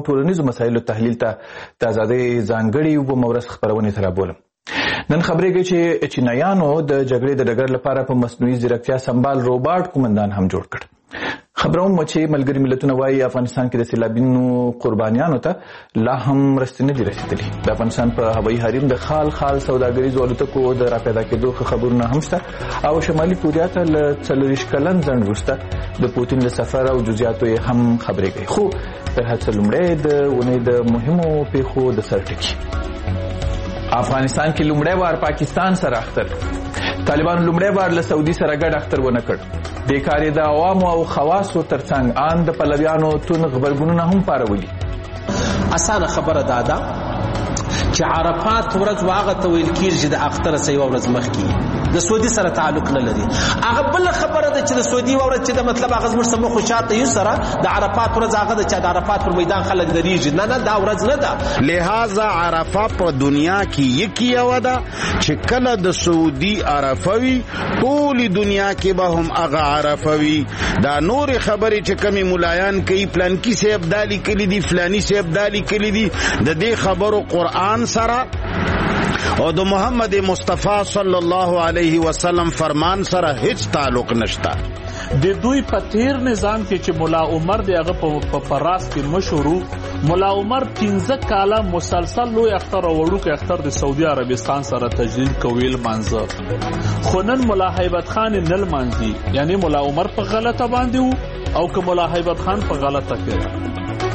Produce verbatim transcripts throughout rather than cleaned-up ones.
ټولنیزو مسایلو تحلیل ته د ازادۍ ځانګړي اووه ورځ خپرونې ته رابولم. نن خبرېږي چې چینایانو د جګړې د ډګر لپاره په مصنوعي ځیرکتیا سمبال روباټ قومندان هم جوړ کړ. خبروم چې ملګري ملتونه وایي افغانستان کې د سیلابونو قربانیانو ته لا هم مرستې نه دي رسېدلي. د افغانستان په هوایي حریم د خال خال سوداګریزو الوتکو د راپیدا کېدو ښه خبرونه هم شته او شمالي کوریا ته له څلوېښت کلن ځنډ وروسته د پوتین له سفر او جزیاتو یې هم خبرې کوي. خو تر هر څه لومړی د اونۍ د مهمو پیښو د سر ټکي. افغانستان کې لومړی وار پاکستان سره اختر. طالبانو لومړی وار له سعودي سره ګډ اختر ونه کړ. دې کار یې د عوامو او خواصو ترڅنګ ان د پلویانو تون غبرګونونه هم پارولي. اسانه خبره دا ده چې عرفات ورځ هغه ته ویل کېږي چې د اختر سه یوه ورځ مخکې د سعودي سره تعلق نه لري. هغه بله خبره ده چې د سعودي یوه ورځ چې د مطلب هغه زموږ څه مخ شاته یو سره د عرفات ورځ هغه ده چې د عرفات پر میدان خلک درېږي. نه نه دا ورځ نه ده. لہذا عرفه په دنیا کې یکي یوه ده چې کله د سعودي عرفه وي ټولې دنیا کې به هم هغه عرفه وي. دا نورې خبرې چې کمې ملایان کوي فلانکي صاحب دا لیکلي دي فلاني صاحب دا لیکلي دي د دې خبرو قرآن سره او د محمد مصطفی صلی الله علیه وسلم فرمان سره هیڅ تعلق نشته. د دوی په تیر نظام کې چې مولا عمر دی هغه په پراس کې مشهور مولا عمر پنځه کاله مسلسل لوی اختر او وړوکی اختر د سعودي عربستان سره تجدید کوي لمانځه. خو نن مولا هیبت خان نه لمانځي، یعنی مولا عمر په غلطه باندې وو او که مولا هیبت خان په غلطه کې.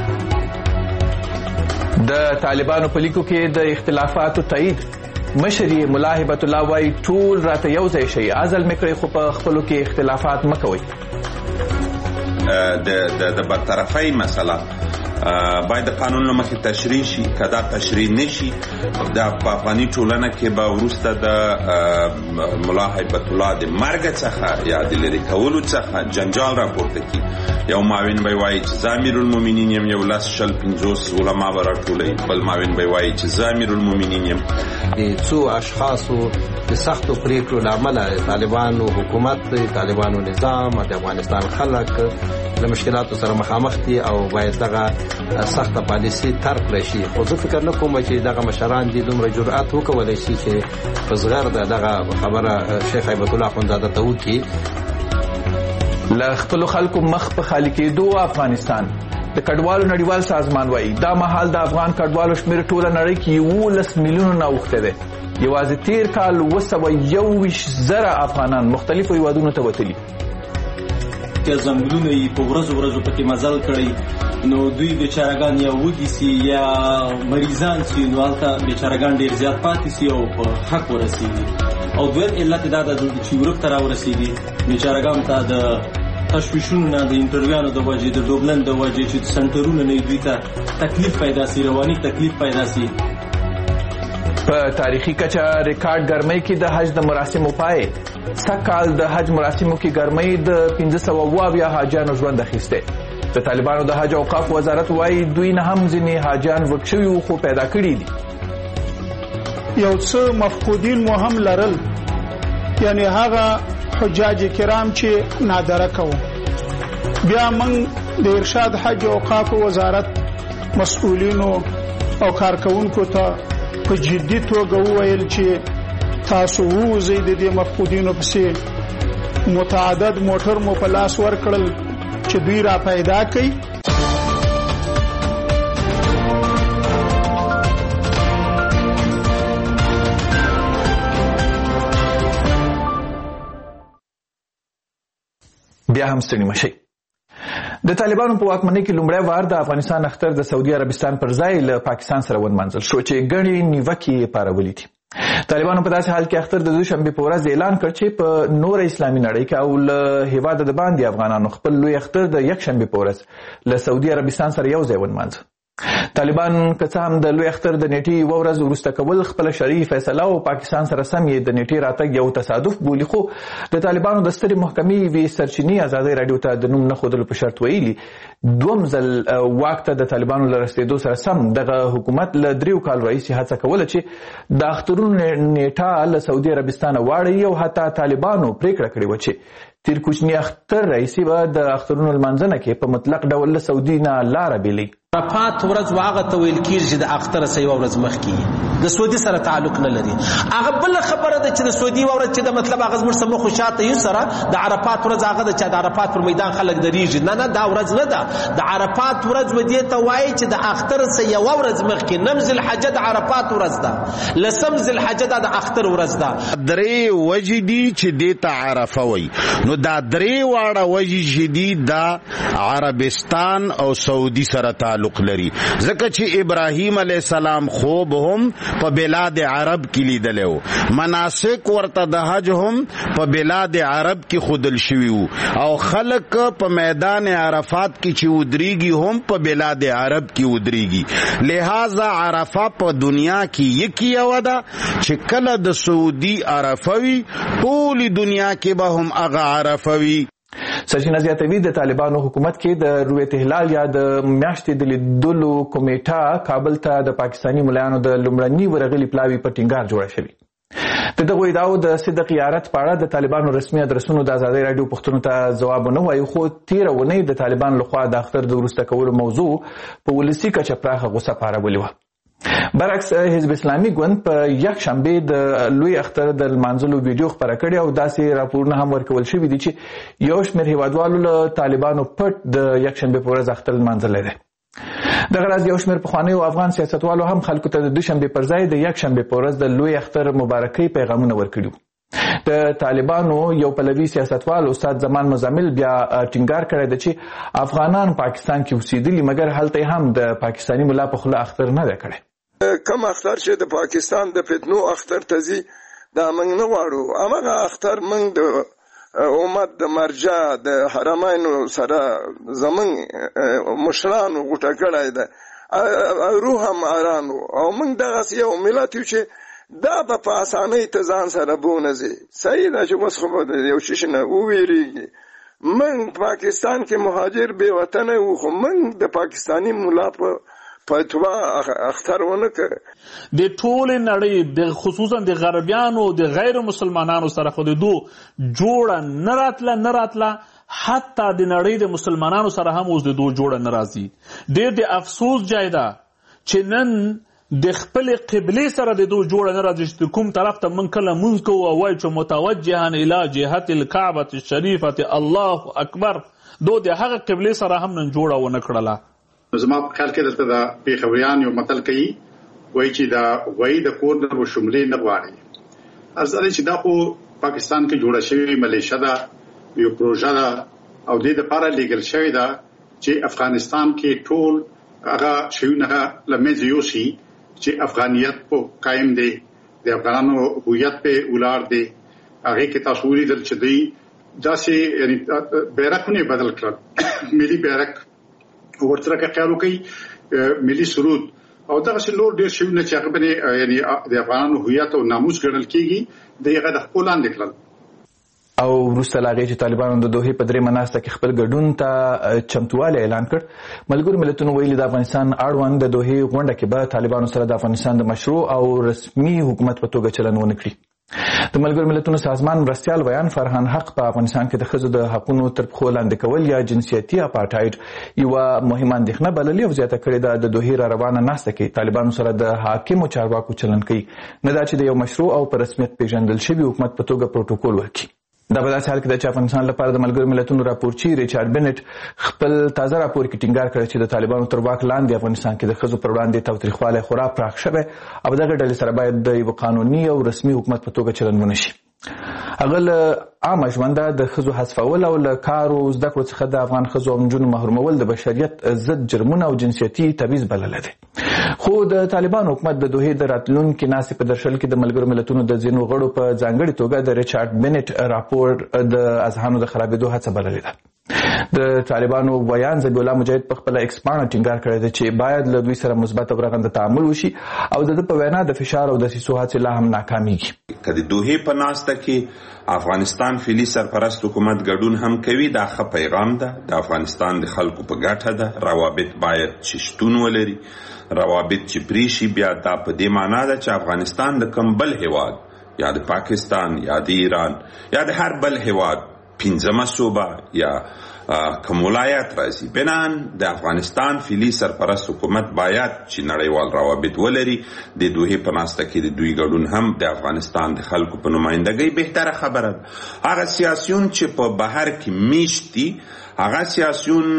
د طالبانو په لیکو کې د اختلافاتو تایید. مشر یې ملا هبت الله وایي ټول راته یو ځای شي، عزل مې کړی خو په خپلو کې اختلافات مه کوئ. د د برطرفۍ مسله باید د قانون له مخې تشریح شي. که دا تشریح نشي د په افغاني ټولنه کې به وروسته د ملا هیبت الله د مرګ څخه یا د لرې کولو څخه جنجال راپورته کړي. یو معاون به وایي چې زه امیرالمؤمنین یم، یو لس شل پنځوس علما به راټولوي، بل معاون به وایي چې زه امیرالمؤمنین یم. د څو اشخاصو د سختو پریکړو له امله طالبانو حکومت، طالبانو نظام، د افغانستان خلک له مشکلاتو سره مخامخ دي او باید دغه سخته پالیسي ترک کړی شي. خو زه فکر نه کوم چې دغه مشران دي دومره جرأت وکولی شي چې په زغر د دغه خبره شیخ هیبت الله اخندزاده ته وکړي. له خپلو خلکو مخ په خالي کېدو افغانستان. د کډوالو نړیوال سازمان وایي دا مهال د افغان کډوالو شمېر ټوله نړۍ کې یولس میلیونو نه اوښتی دی. یوازې تیر کال اوه سوه یو ویشت زره افغانان مختلفو هیوادونو ته وتلي. که ځنګلونه یې په ورځو ورځو پکې مزل کړی نو دوی بیچارهګان یا وږي سي یا مریضان سي نو هلته بیچارهګان ډېر زیات پاتې سي او په حق ورسېږي. او دویم علت دا ده چې یورپ ته راورسېږي بیچارهګانو ته د تشویشونو نه، د انټرویانو د وجې، د ډوبلن د وجې چې سنټرونه نه دوی ته تکلیف پیدا سي، رواني تکلیف پیدا سي. په تاریخي کچه ریکارډ ګرمۍ کې د حج د مراسمو پای. سږکال د حج مراسمو کې ګرمۍ د پنځه سوه اووه اویا حاجیانو ژوند اخیستی. د طالبانو د حج اوقاف وزارت وایي دوی نه هم ځینې حاجیان ورک شوي وو خو پیدا کړي دي. یو څه مفقودین مو هم لرل، یعنی هغه حجاج کرام چې نادره کوو. بیا موږ د ارشاد حج اوقاف وزارت مسؤلینو او کارکونکو ته په جدي توګه وویل چې تاسو ووځئ د دې مفقودینو پسې. متعدد موټر مو په لاس ورکړل چې دوی را پیدا کړي. بیا هم ستړي مه شئ. د طالبانو په واکمنۍ کې لومړی وار د افغانستان اختر د سعودي عربستان پر ځای له پاکستان سره ونمانځل شو چې ګڼې نیوکې یې پارولي دي. طالبانو په داسې حال کې اختر د دوشنبې په ورځ اعلان کړ چې په نوره اسلامي نړۍ کې او له هېواده د باندې افغانانو خپل لوی اختر د یکشنبې په ورځ له سعودي عربستان سره یو ځای ونمانځه. طالبان که څه هم د لوی اختر د نیټې یوه ورځ وروسته کول خپله شرعي فیصله او پاکستان سره سم یې د نیټې راتګ یو تصادف بولي، خو د طالبانو د سترې محکمې یوې سرچینې ازادۍ راډیو ته د نوم نه ښودلو په شرط ویلي دوم ځل واک ته د طالبانو له رسېدو سره سم دغه حکومت له دریو کال راهیسې هڅه کوله چې د اخترونو نیټه له سعودي عربستانه واړوي او حتی طالبانو پرېکړه کړې وه چې تیر کوچني اختر راهیسې به د اخترونو لمانځنه کې په مطلق ډول له سعودي نه لاره بېلوي. عرفات ورځ واغه ته ویل کیږي چې د اختر سې ورځ مخکې د سعودي سره تعلق نه لري. هغه بل خبره ده چې د سعودي ورځ چې د مطلب هغه زموږ سمو خوشاته یو سره د عرفات ورځ هغه د چې د عرفات پر میدان خلک دریږي. نه نه دا ورځ نه ده. د عرفات ورځ ودی ته وایي چې د اختر سې یو ورځ مخکې نمزل حج د عرفات ورځ ده، لسم ذل حج د اختر ورځ ده. درې وجې دي چې دې ته عرفه وایي. نو دا درې واړه وجې چې دي د عربستان او سعودي سره تعلق لري. ځکه چې ابراهیم علیه السلام خوب هم په بلاد عرب کې لیدلی و، مناسک ورته د حج هم په بلاد عرب کې ښودل شوي وو، او خلک په میدان عرفات کې چې ودرېږي هم په بلاد عرب کې ودرېږي. لہذا عرفه په دنیا کې یکی یوه ده چې کله د سعودي عرفه وي ټولې دنیا کې به هم هغه عرفه وي. سرچینه زیاتوي د طالبانو حکومت کې د رویت هلال یا د میاشتې د لیدلو کمیټه کابل ته د پاکستاني ملایانو د لومړني ورغلي پلاوي په ټینګار جوړه شوې. د دغو ادعاو د صدق یارت په اړه د طالبانو رسمي ادرسونو د ازادۍ راډیو پوښتنو ته ځواب ونه وایي، خو تېره اونۍ د طالبانو لخوا د اختر د وروسته کولو موضوع په ولسي کچه پراخه غوسه پارولې وه. برعکس حزب اسلامي ګوند په یک شنبه د لوی اختر د لمانځلو ویډیو خپره کړې او داسې راپورونه هم ورکول شوي دي چې یو شمېر هیوادوالو له طالبانو پټ د یک شنبه په ورځ اختر لمانځلی دی. دغه راز یو شمېر پخوانیو افغان سیاستوالو هم خلکو ته د دوشنبې پر ځای د یک شنبې په ورځ د لوی اختر مبارکۍ پیغامونه ورکړي. د طالبانو یو پلوي سیاستوال استاد زمان مزمل بیا ټینګار کړی دی چې افغانان پاکستان کې اوسېدلي، مګر هلته هم د پاکستاني ملا په خوله اختر نه دی کړی. کم اختر چې د پاکستان د فتنو اختر ته ځي دا موږ نه غواړو. هماغه اختر موږ د امت د مرجع د حرمینو سره زموږ مشرانو غوټه کړی ده، روح هم ارانو، او موږ دغسې یو ملت یو چې دا به په اسانۍ ته ځان سره بونځي. صحیح ده چې اوس خو به یو شي نه وویرېږي. موږ پاکستان کې مهاجر بې وطنه وو، خو موږ د پاکستاني ملا په فتوا اختر ونه کړ. د ټولې نړۍ د خصوصا د غربیانو د غیر مسلمانانو سره خو د دو جوړه نه راتله نه راتله حتی د نړۍ د مسلمانانو سره هم اوس د دو جوړه نه راځي. ډېر د افسوس جای ده چې نن د خپلې قبلې سره د دو جوړه نه راځي چې کوم طرف ته موږ کله مونځ کوو او وایو چې متوجهن الی جهت الکعبة الشریفة الله اکبر، دو د هغه قبلې سره هم نن جوړه ونه کړله. زما په خیال کې دلته د پېښوریان یو متل کوي، وایي چې دا وایي د کور نه به شملې نه غواړي. عرض دی چې دا خو پاکستان کې جوړه شوې ملیشه ده، یو پروژه ده، او دې دپاره لیږل شوې ده چې افغانستان کې ټول هغه شیونه له منځه یوسي چې افغانیت په قایم دی، د افغانانو هویت په ولاړ دی. هغې کې تاسو ولیدل چې دوی داسې یعنې بیرغونه بدل کړل، ملي بیرغ ورسره که خیال وکړي ملي سرود او دغسې نور ډېر شیونه چې هغه باندې یعنې د افغانانو هویت او ناموس ګڼل کېږي د هغه د خپل لاندې کړل. او وروسته له هغې چې طالبانو د دوحې په درېیمه ناسته کې خپل ګډون ته چمتووالی اعلان کړ، ملګرو ملتونو ویلي د افغانستان اړوند د دوحې غونډه کې به طالبانو سره د افغانستان د مشروع او رسمي حکومت په توګه چلن ونه کړي. د ملګرو ملتونو سازمان مرستیال ویان فرهان حق په افغانستان کې د ښځو د حقونو تر پښو لاندې کول یا جنسیتي اپارټایډ یوه مهمه اندېښنه بللې او زیاته کړې ده د دوحې را روانه ناسته کې طالبانو سره د حاکمو چارواکو چلن کوي، نه دا چې د یو مشروع او په رسمیت پیژندل شوي حکومت په توګه پروتوکول ورکړي. دا په داسې حال کې ده چې افغانستان لپاره د ملګرو ملتونو راپورچي ریچارډ بنټ خپل تازه راپور کې ټینګار کړی چې د طالبانو تر واک لاندې افغانستان کې د ښځو پر وړاندې تاوتریخوالی خورا پراخ شوی او دغه ډلې سره باید د یوه قانوني او رسمي حکومت په توګه چلن ونه شي. هغه له عامه ژونده د ښځو حذفول او له کارو زده کړو څخه د افغان ښځو او نجونو محرومول د بشریت ضد جرمونه او جنسیتي تبعیض بللی دی. خو د طالبانو حکومت د دوحې د راتلونکي ناستې په درشل کې د ملګرو ملتونو د ځینو غړو په ځانګړې توګه د ریچارډ بنټ راپور د اذهانو د خرابېدو هڅه بللې ده. د طالبانو ویان ذبیح الله مجاهد په خپله ایکس پاڼه ټینګار کړی دی چې باید له دوی سره مثبت او رغنده تعامل وشي او د ده په وینا د فشار او دسیسو هڅې لا هم ناکامیږي. که د دوحې په ناسته کې افغانستان فعلي سرپرست حکومت ګډون هم کوي، دا ښه پیغام ده. د افغانستان د خلکو په ګټه ده. روابط باید چې شتون ولري، روابط چې پرې شي بیا دا په دې معنا ده چې افغانستان د کوم بل هیواد یا د پاکستان یا د ایران یا د هر بل هیواد پنځمه صوبه یا کوم ولایت راځي. بنان د افغانستان فعلي سرپرست حکومت باید چې نړیوال روابط ولري. د دوحې په ناسته کې د دوی ګډون هم د افغانستان د خلکو په نمایندګۍ بهتره خبره ده. هغه سیاسیون چې په بهر کې میشت دي هغه سیاسیون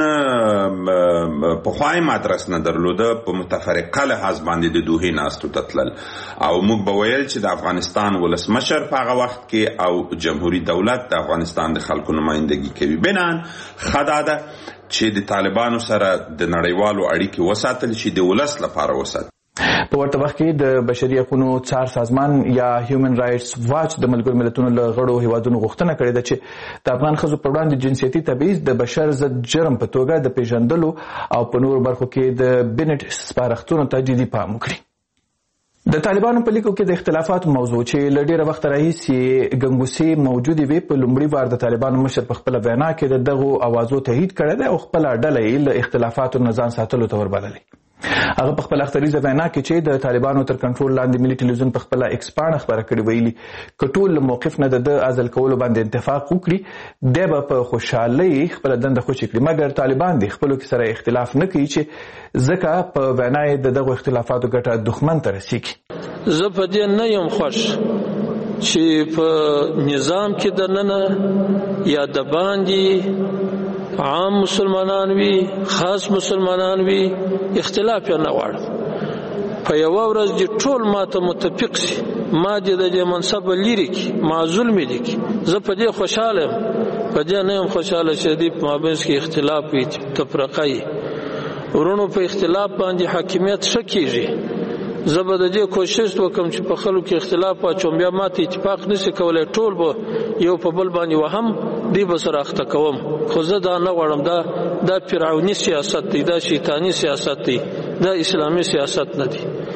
پخوای مدرس نه درلوده په متفرقه لحاظ باندې د دوحې ناستو ته تلل او موږ به ویل چې د افغانستان ولسمشر په هغه وخت کې او جمهوریت دولت د افغانستان د خلکو نمایندګي کوي. بنان ښه دا ده چې د طالبانو سره د نړیوالو اړیکې وساتل شي، د ولس لپاره وساتل. په ورته وخت کې د بشري حقوقو څار سازمان یا هیومن رائټس واچ د ملګرو ملتونو له غړو هیوادونو غوښتنه کړې ده چې د افغان ښځو پر وړاندې جنسیتي تبعیض د بشر ضد جرم په توګه د پیژندلو او په نورو برخو کې د بنټ سپارښتنو ته جدي پام وکړي. د طالبانو په لیکو کې د اختلافاتو موضوع چې له ډېره وخته راهیسې ګنګوسې موجودې وې، په لومړي وار د طالبانو مشر په خپله وینا کې د دغو اوازو تایید کړی دی او خپله ډله یې له اختلافاتو نه ځان ساتلو ته وربللې. هغه په خپل اختریزه وینا کې چې د طالبانو تر کنټرول لاندې ملي ټلویزیون په خپل ایکس پاڼه خبره کړې ویلي که ټول له موقف نه د عزل کولو باندې اتفاق وکړي دی به په خوشحالۍ خپله دنده خوشي کړي، مګر طالبان د خپلو کې سره اختلاف نه کوي چې ځکه په وینا یې د دغو اختلافاتو ګټه دښمن ته رسیږي. زه په دې نه یم خوښ چې په نظام کې دننه یا د باندې عام مسلمانان وي، خاص مسلمانان وي، اختلاف یې نه غواړم. په یوه ورځ دې ټول ما ته متفق سي، ما دې د دې منصبه لرې کړي، معزول مې دې کړي. زه په دې خوشحاله یم، په دې نه یم خوشحاله چې دې په مابینځ کې اختلاف وي، تفرقه وي. ورونو په اختلاف باندې حاکمیت ښه کېږي. زه به د دې کوشش وکړم چې په خلکو کې اختلاف واچوم، بیا ماته اتفاق نشي کولی، ټول به یو په بل باندې وهم دی به سره اخته کوم. خو زه دا نه غواړم، دا دا فرعوني سیاست دی، دا شیطاني سیاست دی، دا اسلامي سیاست نه دی.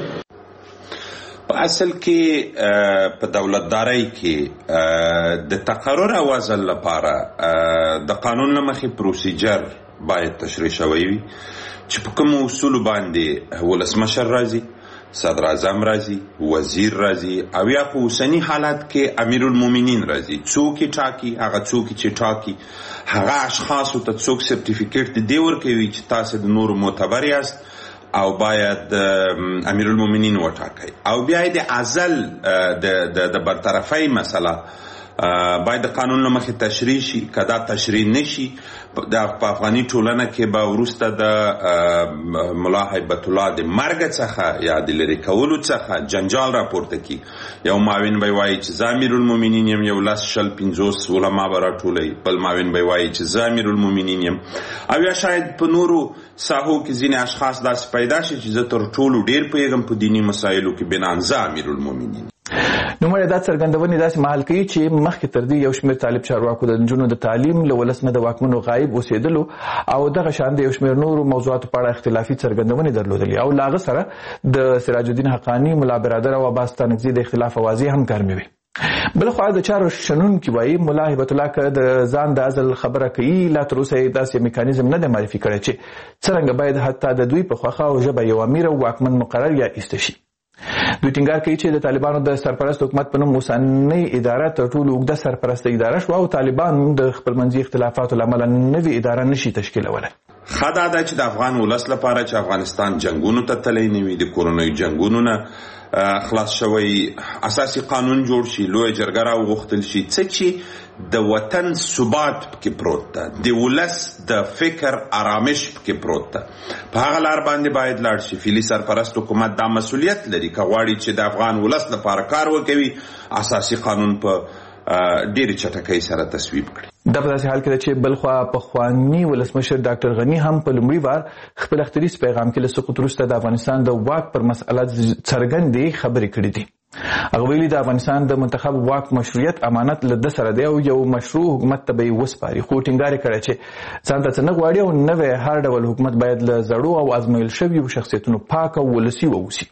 په اصل کې په دولتدارۍ کې د تقرر او عزل لپاره د قانون له مخې پروسیجر باید تشریح شوی وي چې په کومو اصولو باندې ولسمشر راځي، صدر اعظم راځي، وزیر راځي او یا په اوسني حالت کې امیر المؤمنین راځي. څوک یې ټاکي؟ هغه څوک چې ټاکي هغه اشخاصو ته څوک سرټیفیکیټ دی ورکوي چې تاسو د نورو معتبر یاست او باید امیر المؤمنین وټاکئ. او بیا د عزل د د برطرفۍ مسله باید د قانون له مخې تشریح شي. که دا تشریح نشي د په افغاني ټولنه کې به وروسته د ملا هیبت الله د مرګ څخه یا د لرې کولو څخه جنجال راپورته کړي. یو معاون به وایي چې زه امیر المؤمنین یم، یو لس شل پنځوس علما به راټولوي، بل معاون به وایي چې زه امیر المؤمنین یم، او یا شاید په نورو ساحو کې ځینې اشخاص داسې پیدا شي چې زه تر ټولو ډېر پوهېږم په دیني مسایلو کې بنان زه امیر المؤمنین. نوموړی دا څرګندونې داسې مهال کوي چې مخکې تر دې یو شمېر طالب چارواکو د نجونو د تعلیم له ولس نه د واکمنو غایب اوسېدلو او دغه شان د یو شمېر نورو موضوعاتو په اړه اختلافي څرګندونې درلودلې او له هغه سره د سراج الدین حقاني، ملا برادر او عباس ستانکزي د اختلاف اوازې هم ګرمې وې. بلخوا د چارو شنونکي وایي ملا هیبت الله که د ځان د عزل خبره کوي، لا تر اوسه یې داسې میکانیزم نه دی معرفي کړی چې څرنګه باید حتی د دوی په خوښه او ژبه یو امیر او واکمن مقرر یا ایسته شي. دوی ټینګار کوي چې د طالبانو د سرپرست حکومت په نوم اوسنۍ اداره تر ټولو اوږده سرپرسته اداره شوه او طالبان د خپلمنځي اختلافاتو له امله نوې اداره نشي تشکیلولی. ښه دا ده چې د افغان ولس لپاره چې افغانستان جنګونو ته تللی نه وي، د کورنیو جنګونو نه خلاص شوی، اساسي قانون جوړ شي، لویه جرګه راوغوښتل شي، څه چې د وطن ثبات پکې پروت ده، د ولس د فکر آرامش پکې پروت ده. په هغه لار باندې باید لاړ شي. فعلي سرپرست حکومت دا مسؤلیت لري که غواړي چې د افغان ولس لپاره کار وکوي، اساسي قانون په ډېرې چټکۍ سره تصویب کړي. دا په داسې حال کې ده چې بلخوا پخواني ولسمشر ډاکټر غني هم په لومړي وار خپل اختریز پیغام کې له سقوط وروسته د افغانستان د واک پر مسأله څرګندې خبرې کړې دي. هغه ویلي د افغانستان د منتخب واک مشروعیت امانت له ده سره دی او یو مشروع حکومت ته به یې وسپاري، خو ټینګار یې کړی چې ځان ته څه نه غواړي او نوی هر ډول حکومت باید له زړو او ازمویل شویو شخصیتونو پاک او ولسي واوسي.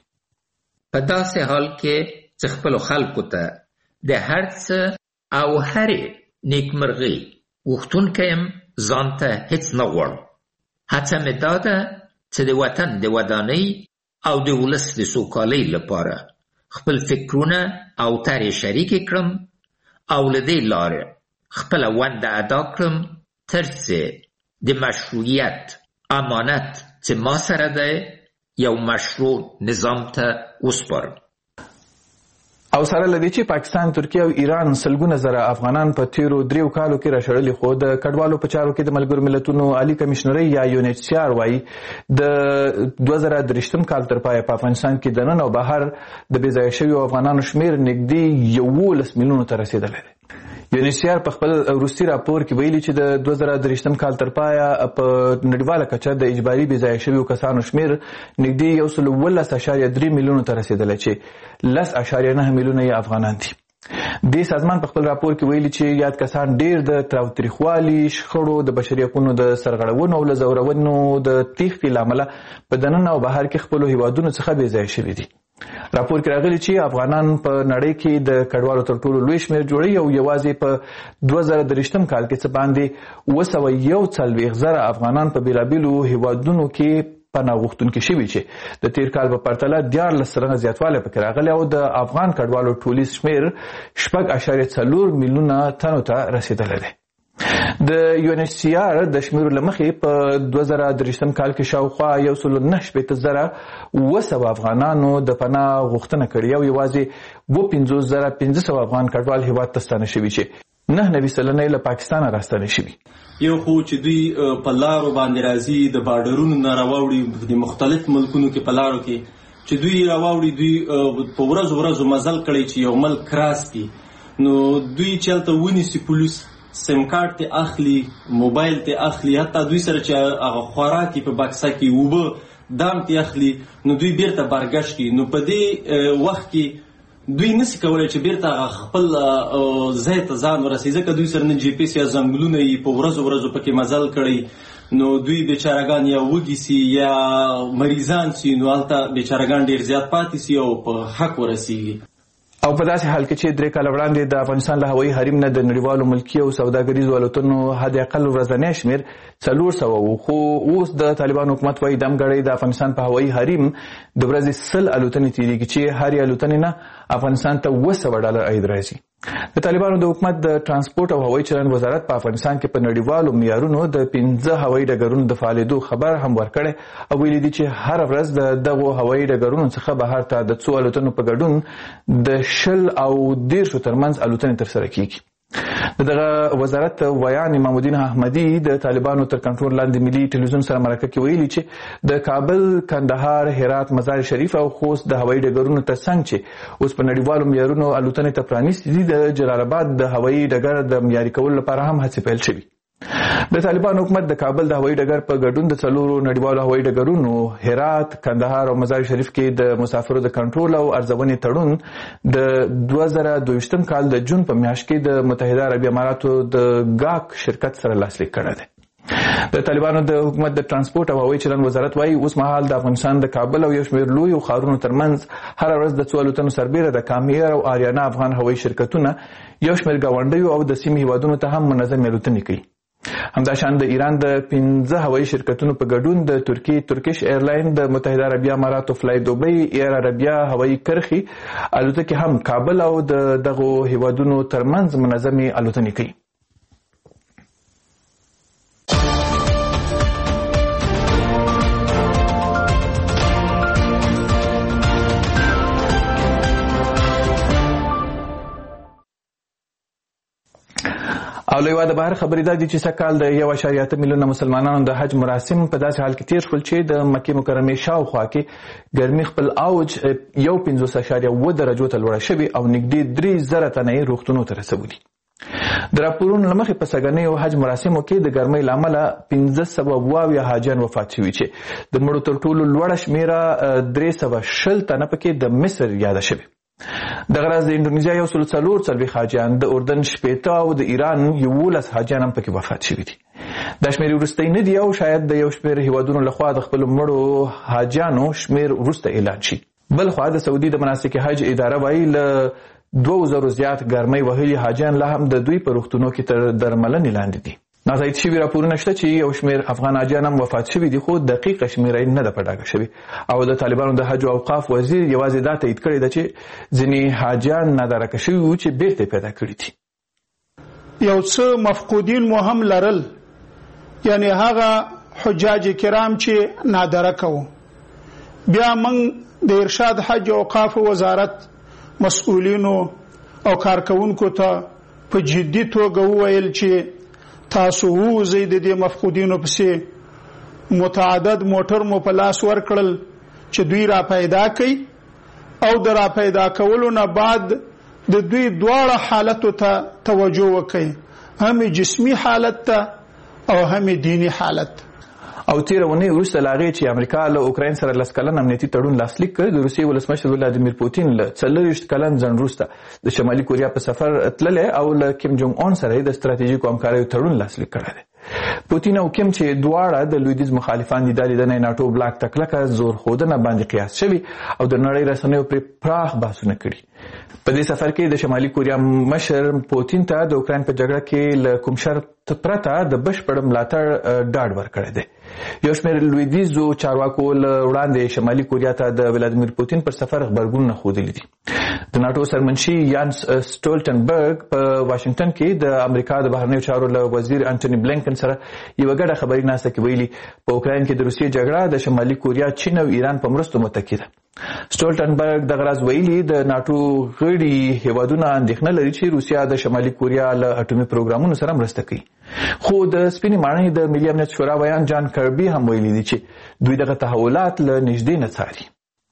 په داسې حال کې چې خپلو خلکو ته د هر څه او هرې نیکمرغۍ غوښتونکی یم، ځان ته هېڅ نه غواړم. هڅه مې دا ده چې د وطن د ودانۍ او د ولس د سوکالۍ لپاره خپل فکرونه او طرحې شریکې کړم او له دې لارې خپله ونډه ادا کړم تر څو د مشروعیت امانت چې ما سره دی یو مشروع نظام ته وسپارم. او سره لدی چې پاکستان، ترکیه او ایران سلګونه زره افغانان په تیرو دریو کالو کې راشړلي، خو د کډوالو په چارو کې د ملګرو ملتونو عالی کمشنري یا یو ان ایچ سی آر وايي د دوه زره درېشتم کال تر پایه په افغانستان کې د نن او بهر د بې ځایه شویو افغانانو شمیر نږدې یولس میلیونو ته رسیدلی دی. یو ان ایچ سی آر په خپل وروستي راپور کې ویلي چې د دوه زره درېشتم کال تر پایه په نړیواله کچه د اجباري بې ځایه شویو کسانو شمیر نږدې یو سل اوولس اعشاریه درې میلیونو ته رسیدلی چې لس اعشاریه نه میلیونه یې افغانان دي. دې سازمان په خپل راپور کې ویلي چې یاد کسان ډیر د تاوتریخوالي، شخړو، د بشري حقوقو د سرغړونو او له ځورونو د تېښتې له امله په دننه او بهر کې خپلو هیوادونو څخه بې ځایه شوي دي. راپور کې راغلي چې افغانان په نړۍ کې د کډوالو تر ټولو لوی شمیر جوړوي او یوازې په دوه زره درېشتم کال کې څه باندې اوه سوه یو څلوېښت زره افغانان په بېلابېلو هیوادونو کې پناه غوښتونکي شوي چې د تیر کال په پرتله دیارلس سلنه زیاتوالی پکې راغلی او د افغان کډوالو ټولیز شمیر شپږ اعشاریه څلور میلیونه تنو ته رسیدلی دی. د یو ان ایچ سی آر د شمیرو له مخې په دوه زره درېشتم کال کې شاوخوا یو سل نهه شپېته زره اوه سوه افغانانو د پناه غوښتنه کړې او یوازې اوه پنځوس زره پنځه سوه افغان کډوال هیواد ته ستانه شوي چې نه نوي سلنه یې له پاکستانه راستانه شوي. یو خو چې دوی په لارو باندې راځي، د بارډرونو نه راواوړي، د مختلف ملکونو کې په لارو کې چې دوی راواوړي، دوی په ورځو ورځو مزل کړی چې یو ملک کراس کړي، نو دوی چې هلته ونیسي پولیس، سیم کارت ته اخلي، موبایل ته اخلي، حتی دوی سره چې هغه خوراک په بکسه کې اوبه دام ته اخلي، نو دوی بیرته برګشت کړي. نو په دې وخت کې دوی نسی کولی چې بیرته خپل ځای ته ځان ورسوي، ځکه دوی سره نه جی پی ایس یا زنګلونه یې په ورځو ورځو پکې مزل کړی، نو دوی بیچارهګان یا وږي سي یا مریضان سي، نو هلته بیچارهګان ډېر زیات پاتې سي او په حق ورسیږي. او په داسې حال کې چې درې کاله وړاندې د افغانستان له هوایي حریم نه د نړیوالو ملکي او سوداګریزو الوتنو حد اقل ورځنی شمیر څلور سوه و، خو اوس د طالبانو حکومت وایي دمګړی د افغانستان په هوایي حریم د ورځې سل الوتنې تېرېږي چې هرې الوتنې نه افغانستان ته اوه سوه ډالر عاید راځي. د طالبانو د حکومت د ترانسپورټ او هوایي چلند وزارت په افغانستان کې په نړیوالو معیارونو د پنځه هوایي ډګرونو د فعالېدو خبر هم ورکړی او ویلي دي چې هره ورځ د دغو هوایي ډګرونو څخه بهر ته د څو الوتنو په ګډون د شل او دېرشو ترمنځ الوتنې ترسره کیږي. د دغه وزارت ویان امامالدین احمدي د طالبانو تر کنټرول لاندې ملي ټلویزیون سره مرکه کې ویلي چې د کابل، کندهار، هرات، مزار شریف او خوست د هوایي ډګرونو ترڅنګ چې اوس په نړیوالو معیارونو الوتنې ته پرانیستي دي، د جلال آباد د هوایي ډګر د معیاري کولو لپاره هم هڅې پیل شوي. د طالبانو حکومت د کابل د هوایي ډګر په ګډون د څلورو نړیوالو هوایي ډګرونو هرات، کندهار او مزار شریف کې د مسافرو د کنټرول او ارزونې تړون د دوه زره دوه ویشتم کال د جون په میاشت کې د متحده عربي اماراتو د ګاک شرکت سره لاسلیک کړی دی. د طالبانو د حکومت د ترانسپورټ او هوایي چلند وزارت وايي اوس مهال د افغانستان د کابل او یو شمېر لویو ښارونو ترمنځ هره ورځ د څو الوتنو سربیره د کامیر او آریانا افغان هوایي شرکتونه یو شمېر ګاونډیو او د سیمې هیوادونو ته هم منظم الوتنې کوي. همداشان د ایران د پنځه هوایي شرکتونو په ګډون د ترکیې ترکیش ایرلاین، د متحده عربي اماراتو فلای دوبۍ، ایر عربیا هوایي کرښې الوتکې هم کابل او د دغو هیوادونو ترمنځ منظمې الوتنې کوي. او له یوه د بهر خبرې دا دي چې سږکال د یو اعشاریه اته میلیونه مسلمانانو د حج مراسم په داسې حال کې تیر شول چې د مکې مکرمې شاوخوا کې ګرمي خپل اوج یو پنځوس اعشاریه اوه درجو ته لوړه شوې او نږدې درې زره تنه یې روغتونونو ته رسولي. د راپورونو له مخې په سږنیو حج مراسمو کې د ګرمۍ له امله پنځه سوه اوه اویا حاجیان وفات شوي چې د مړو تر ټولو لوړه شمېره درې سوه شل تنه پکې د مصر یاده شوې. دغه راز د انډونیزیا یو سل څلور څلوېښت حاجیان، د اردن شپېته او د ایران یولس حاجیان هم پکې وفات شوي دي. دا شمېرې وروستۍ نه دي او شاید د یو شمېر هیوادونو لخوا د خپلو مړو حاجیانو شمېر وروسته اعلان شي. بل خوا د سعودي د مناسک حج اداره وایي له دوه زرو زیات ګرمۍ وهلي حاجیان لا هم د دوی په روغتونو کې تر درملنې لاندې دي. ناتایید شوي راپورونه شته چې یو شمېر افغان حاجیان هم وفات شوي دي، خو دقیقه شمېره یې نه ده په ډاګه شوې. او د طالبانو د حج او اوقاف وزیر یوازې دا تایید کړی ده چې ځینې حاجیان نادارکه شوي وو چې بیرته پیدا کړي دي. یو څه مفقودین مو هم لرل، یعنی هغه حجاج کرام چې نادره کوو. بیا موږ د ارشاد حج او اوقاف وزارت مسؤلینو او کارکونکو ته په جدي توګه وویل چې تاسو ووځئ د دې مفقودینو پسې متعدد موټر مو په لاس ورکړل چې دوی را پیدا کړي او د را پیدا کولو نه بعد د دوی دواړه حالتو ته توجه وکړي، هم جسمی حالت ته او هم دینی حالت. او تیرونه وروسته لاغې چې امریکا له اوکراین سره لاس کلن امنیتي تړون لاسلیک کړ، د روسیې ولسمشر ولادیمیر پوتین له څلوېښت کلن ځنډ وروسته د شمالي کوریا په سفر تللی او له کیم جونګ اون سره د ستراتیژیکو همکاریو تړون لاسلیک کړی دی. پوتین او کیم چې دواړه د لویدیز مخالفان دي، د لیدنې ناتو بلاک تکلکه زور خودنه باندې قیاس شوي او د نړۍ رسنیو پر پراخ بحثونه کړي. په دې سفر کې د شمالي کوریا مشر پوتین ته د اوکراین په جګړه کې له کوم شرط پرته د بشپړ ملاتړ ډاډ ورکړی دی. یو شمېر لویدیزو چارواکو له وړاندې شمالي کوریا ته د ولادیمیر پوتین پر سفر غبرګونونه ښودلي دي. د ناتو سرمنشي یانس سټولټنبرګ په واشنگټن کې د امریکا د بهرنیو چارو له وزیر انټونی بلینکن سره یوه ګډه خبري ناسته کې ویلي په اوکراین کې د روسیې جګړه د شمالي کوریا، چین او ایران په مرستو متکي ده. سټولټنبرګ دغه راز ویلي د ناتو غړي هیوادونه اندېښنه لري چې روسیا د شمالي کوریا له اټومي پروګرامونو سره مرسته کوي. خو د سپینې ماڼۍ د ملي امنیت شورا ویان جان کربي هم ویلي دي چې دوی دغه تحولات له نږدې نه څاري.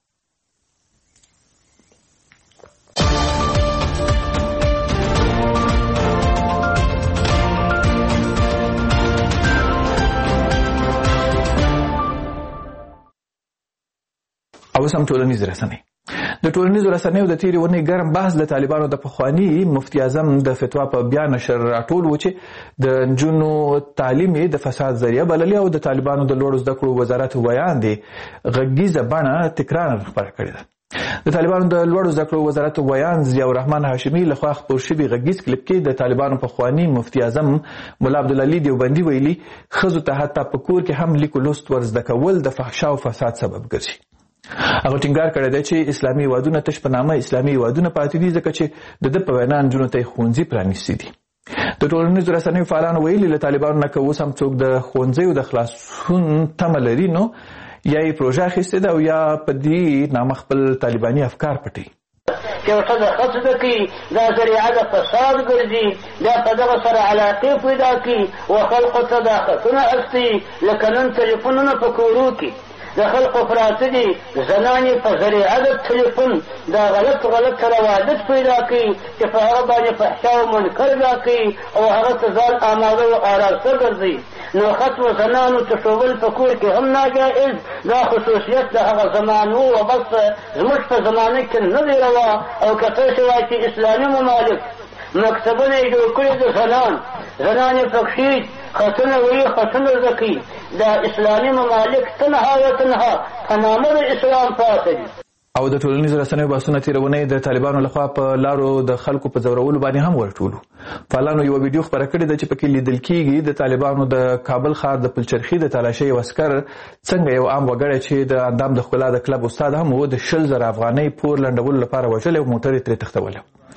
او سم ټولنیز رسنۍ. د ټولنیزو رسنیو د تیرې ونې ګرم بحث د طالبانو د پخواني مفتی اعظم د فتوا په بیا نشر راټول و چې د نجونو تعلیم د فساد ذریعه بللي او د طالبانو د لوړو زده کړو وزارت ویان دی غږیزه بڼه تکرار خپره کړې ده. د طالبانو د لوړو زده کړو وزارت ویان ضیاء الرحمن هاشمي لخوا خپور شوي غږیز کلیپ کې د طالبانو پخواني مفتی اعظم ملا عبدالعلي دیوبندي ویلي ښځو ته حتی په کور کې هم لیک لوست ور زده کول د فحشا او فساد سبب ګرځي. هغه ټینګار کړی دی چې اسلامي هیوادونه تش په نامه اسلامي هیوادونه پاتې دي ځکه چې د ده په وینا نجونو ته یې ښوونځي پرانیستي دي. د ټولنیزو رسنیو فعالانو ویلي له طالبانو نه که اوس هم څوک د ښوونځیو د خلاصون تمه لري نو یا یې پروژه اخیستې ده او یا په دې نامه خپل طالباني افکار پټوي. چې ورته د ښځو د کوي دا ذریعه د فساد ګرځي، دا په دغه سره علاقې پیدا کړي و خلقو ته دا خطونه اخلي لکه نن تلیفونونه په کورو کې د خلقو پراته دي، زنانې په ذریعه د تلیفون دا غلط غلط روادت پیدا کوي چې په هغه باندې فحشا او منکر دا کوي او هغه ته ځان آماده و آراسته ګرځي. نو ختم زنانو تشوول په کور کې هم ناجائز، دا خصوصیت د هغه زمانو و بس زموږ په زمانه کې نه دی روا. او که څه شوی چې اسلامي ممالک مکتبونه یې جوړ کړي د زنان زنانې پکښې خطونه وایي خطونه زده کوي. دا اسلامي ممالک تنها و تنها په نامه د اسلام پاتې دي. او د ټولنیزو رسنیو بحثونه تېرونې د طالبانو لخوا په لارو د خلکو په ځورولو باندې هم ورټولو. فعالانو یوه ویډیو خپره کړې ده چې پکې لیدل کېږي د طالبانو د کابل ښار د پلچرخي د تالاشۍ یو عسکر څنګه یو عام وګړی چې د اندام د ښکلا د کلب استاد هم و د شل زره افغانۍ پور لنډولو لپاره وژلی او موټر یې ترې تښتولی.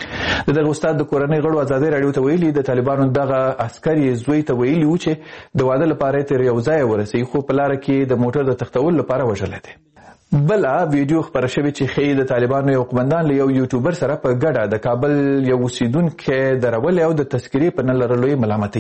د دغه استاد د کورنۍ غړو ازادۍ راډیو ته ویلي د طالبانو دغه عسکر یې زوی ته ویلي و چې د واده لپاره یې تر یو ځایه ورسوي خو په لاره کې د موټر د تښتولو لپاره وژلی دی. بله ویډیو خپره شوې چې ښیي د طالبانو یو قمندان له یو یوټیوبر سره په ګډه د کابل یو اوسیدونکی درولې او د تذکرې په نه لرلو یې ملامتوي.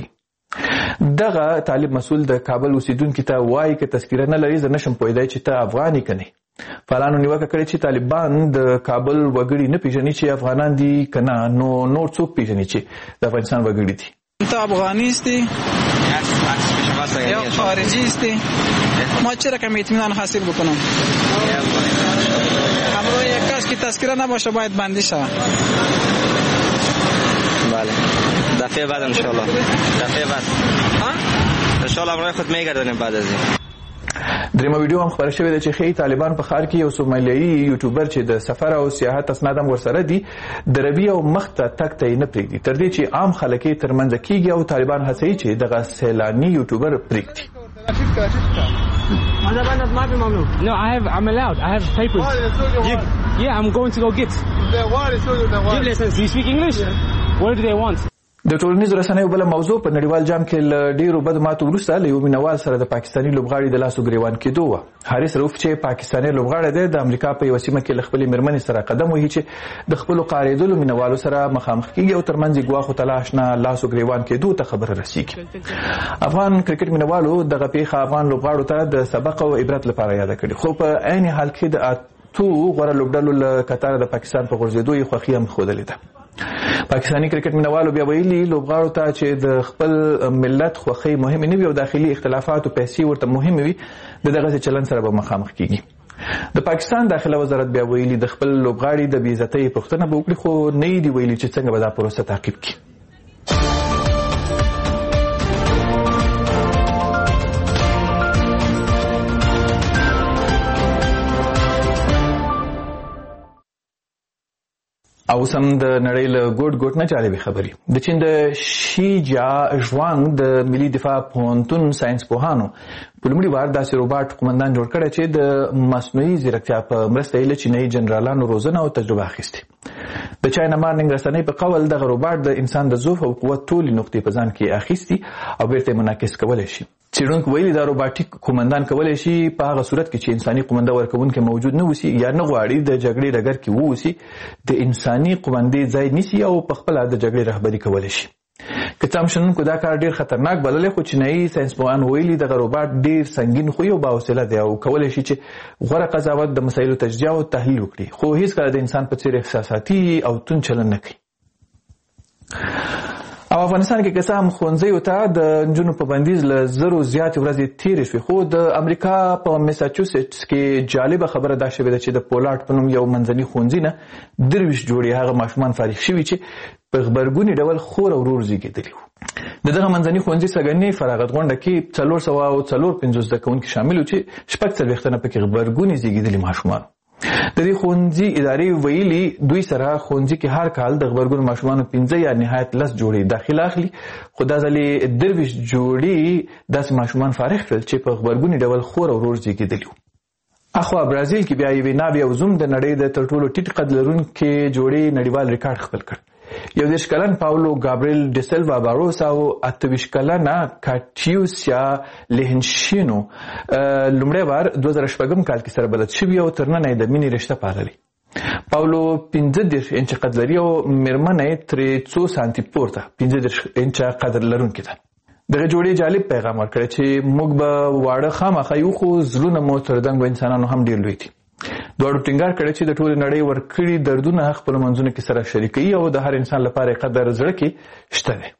دغه طالب مسؤل د کابل اوسیدونکي ته وایي که تذکره نه لري زه نشم پوهېدی چې ته افغان یې که نه. فعالانو نیوکه کړې چې طالبان د کابل وګړي نه پیژني چې افغانان دي که نه، نو نور څوک پیژني چې د افغانستان وګړي دي. تو افغانی هستی یا خارجی هستی؟ ما چه رقم اطمینان حاصل بکنم؟ همراه یک کس که تذکره نباشه باید بندی شود. بله دفعه بعد انشالله دفعه بعد انشالله همراه خود میگردنیم بعد از این. دریمه ویډیو هم خپره شوې ده چې ښیي طالبان په ښار کې یو سومالیایي یوټیوبر چې د سفر او سیاحت اسناد هم ورسره دي دروي او مخ ته تګ ته یې نه پرېږدي تر دې چې عام خلک یې ترمنځه کېږي او طالبان هڅوي چې دغه سیلاني یوټیوبر پرېږدي. No, I have. I'm allowed. I have papers. You, yeah, I'm going to go get. Give license. Do you speak English? What do they want? د ټولنیزو رسنیو بل موضوع په نړیوال جام کې له ډیرو بدو ماتو وروسته له یو مینوال سره د پاکستاني لوبغاړي د لاسو ګریوان کېدو و. حارث رؤف چې پاکستاني لوبغاړی دی د امریکا په یوه سیمه کې له خپلې مېرمنې سره قدم وهي چې د خپلو قارېدلو مینوالو سره مخامخ کېږي او ترمنځ یې ګواښو تلاش نه لاسو ګریوان کېدو ته خبره رسېږي. افغان کرکټ مینوالو دغه پیښه افغان لوبغاړو ته د سبق او عبرت لپاره یاده کړې، خو په عین حال کې د اتو غوره لوبډلو له کتاره د پاکستان په غورځېدو یې خوښي هم ښودلې ده. پاکستاني کرکټ مینوالو بیا ویلي لوبغاړو ته چې د خپل ملت خوښۍ مهمې نه وي او داخلي اختلافات او پیسې ورته مهمې وي د دغسې چلن سره به مخامخ کیږي. د پاکستان داخله وزارت بیا ویلي د خپل لوبغاړي د بې عزتۍ پوښتنه به وکړي، خو نه یې دي ویلي چې څنګه به دا پروسه تعقیب کړي. او سم د نړۍ له ګوټ ګوټ نه جالبې خبرې. د چین د شي جا ژوانګ د ملي دفاع پوهنتون ساينس پوهانو په لومړي وار داسې روباټ قومندان جوړ کړی چې د مصنوعي ځیرکتیا په مرسته یې له چینایي جنرالانو روزنه او تجربه اخیستې. د چاینا مارننګ رسنۍ په قول دغه روباټ د انسان د ضعف او قوت ټولې نقطې په ځان کې اخیستي او بیرته یې منعکس کولی شي. څېړونکو ویلي دا روباټیک قومندان کولی شي په هغه صورت کې چې انساني قومنده ورکوونکی موجود نه اوسي یا نه غواړي د جګړې ډګر کې واوسي د انساني قومندې ځای نیسي او په خپله د جګړې رهبري کولی شي. که څه هم شنونکو دا کار ډېر خطرناک بللی، خو چینایي ساینسپوهان ویلي دغه روباټ ډېر سنګین خوی او باحوصله دی او کولی شي چې غوره قضاوت د مسایلو تجزیه او تحلیل وکړي، خو هیڅکله د انسان په څېر احساساتي او توند چلن نه کوي. او افغانستان کې که څه هم ښوونځیو ته د نجونو په بندیز له زرو زیاتې ورځې تېرې شوې، خو د امریکا په میساچوسټس کې جالبه خبره دا شوې ده چې د پولارډ په نوم یو منځني ښوونځي نه درویشت جوړې هغه ماشومان فارغ شوي چې په غبرګوني ډول خور او ورور زیږېدلي وو. د دغه منځني ښوونځي سږنۍ فراغت غونډه کې څلور سوه او څلور پنځوس زده کوونکي شامل وو چې شپږ څلوېښت تنه پکې غبرګوني زیږېدلي ماشومان. د دې ښوونځي ادارې ویلي دوی سره ښوونځي کې هر کال د غبرګونو ماشومانو پنځه یا نهایت لس جوړې داخله اخلي، خو دا ځل یې درویشت جوړې داسې ماشومان فارغ کړل چې په غبرګوني ډول خور او ورور زیږېدلي وو. اخوا برازیل کې بیا یوې ناوې او زوم د نړۍ د تر ټولو ټیټ قد لرونکي جوړې نړیوال ریکارډ خپل کړ. یو دېرش کلن پاولو گابریل ډیسلوا باروس او اته ویشت کلنه کاټیوسیا لیهنشینو لومړی وار دوه زره شپږم کال کې سره بلد شوي او تر ننه یې د مینې رشته پاللې. پاولو پنځه دېرش انچه قد لري او مېرمنه یې ترې څو سانتي پورته پنځه دېرش انچه قدر لرونکې ده. دغه جوړې جالب پیغام ورکړی چې موږ به واړه خامخا یو، خو زړونه مو تر دنګو انسانانو هم ډېر لوی دي. دواړو ټینګار کړی چې د ټولې نړۍ ورکړي دردونه خپلو منځونو کې سره شریکوي او د هر انسان لپاره قدر زړه کې شته دی.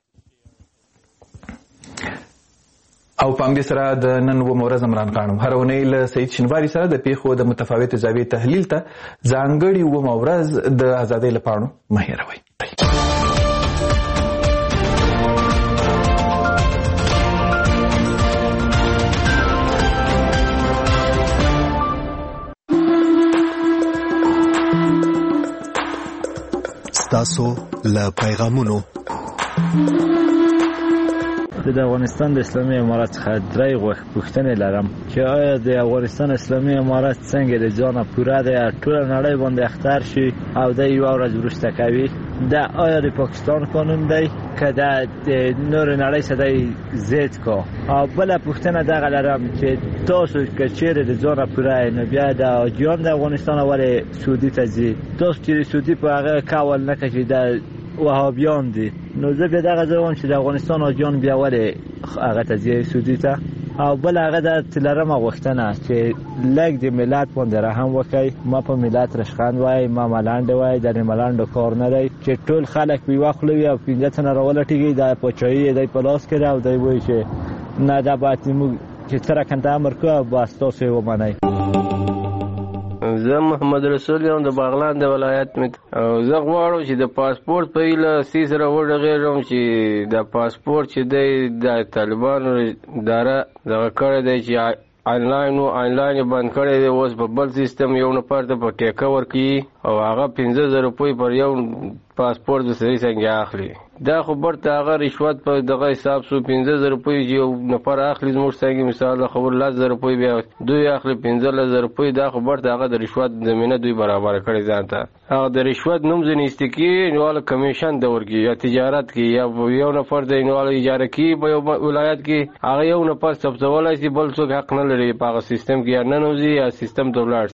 او په همدې سره د نن اوومه ورځ عمران خان هره اونۍ له سعید شینواري سره د پیښو د متفاوتې زاویې تحلیل ته ځانګړې اوومه ورځ د ازادۍ له پاڼو مه هېروئ. تاسو له پیغامونو د افغانستان د اسلامي امارت څخه درې غوښ پوښتنې لرم چې آیا د افغانستان اسلامي امارت څنګه د ځانه پوره دی ټول نړۍ باندې اختر شي او د یو ورځ وروسته کوي؟ دا آیا د پاکستان قانون دی که د نور نړۍ سره ضد کو؟ او بله پوښتنه دغه لرم چې تاسو که چیرې د ځانه پوره نو بیا د حاجیان د افغانستان ولې سعودي ته ځي؟ تاسو چې سعودي په هغه کول نه کوي د وهابیان دي، نو زه بیا دغه ځوان چې د افغانستان حاجیان بیا ولې هغه ته ځي سعودي ته؟ او بل هغه د تلرمه غوښتنه چې لږ د ملت باندې رحم وکړي. ما په ملت رشخند وای، ما ملنډ وای، د ملنډو کار نه دی چې ټول خلک په یوه خوله وي او پنځه تنه راولټېږي د پاچاهي دی په لاس کې ده او دی وایي چې نه دا باید موږ چې څه رقم امر کوو او بس تاسو یې ومنئ. زه محمد رسول یم د باغلان د ولایت مې او زه غواړم چې د پاسپورت په هیله سی سره وډغېږم چې د پاسپورت چې دی د طالبانو اداره دغه کړی دی چې آنلاین و آنلاین یې بند کړی دی، اوس په بل سیستم یو نفر ته په ټیکه ورکوي او هغه پنځه زره روپۍ پر یو پاسپورت د صحیح څنګه اخلي دا خو برته هغه رشوت په دغه حساب سو پنځه زره روپۍ یو نفر اخلي زموږ څنګه مثال خبر لس زره روپۍ بیا دوی اخلي پنځه زره روپۍ دا خو برته هغه د رشوت زمينه دوی برابر کړي ځان ته هغه د رشوت نوم ځنيستي کی نواله کمیشن د ورګي یا تجارت کی یا یو نفر د نواله اجاره کی په یو ولایت کې هغه یو نفر ثبتولای شي بل څوک حق نه لري په هغه سیستم کې یا نه نوځي یا سیستم دولت